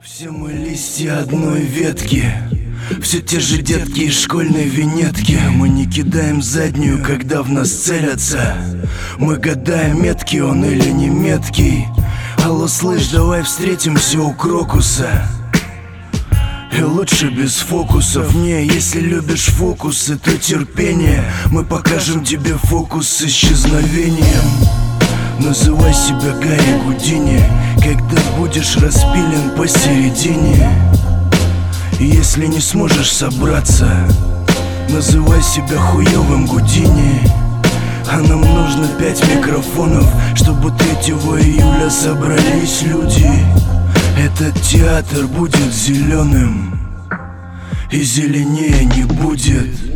Все мы листья одной ветки, все те же детки из школьной винетки. Мы не кидаем заднюю, когда в нас целятся. Мы гадаем, меткий он или не меткий. Алло, слышь, давай встретимся у Крокуса. И лучше без фокусов. Не, если любишь фокусы, то терпение. Мы покажем тебе фокус с исчезновением. Называй себя Гарри Гудини, когда будешь распилен посередине. И если не сможешь собраться, называй себя хуёвым Гудини. А нам нужно 5 микрофонов, чтобы 3 июля собрались люди. Этот театр будет зеленым и зеленее не будет.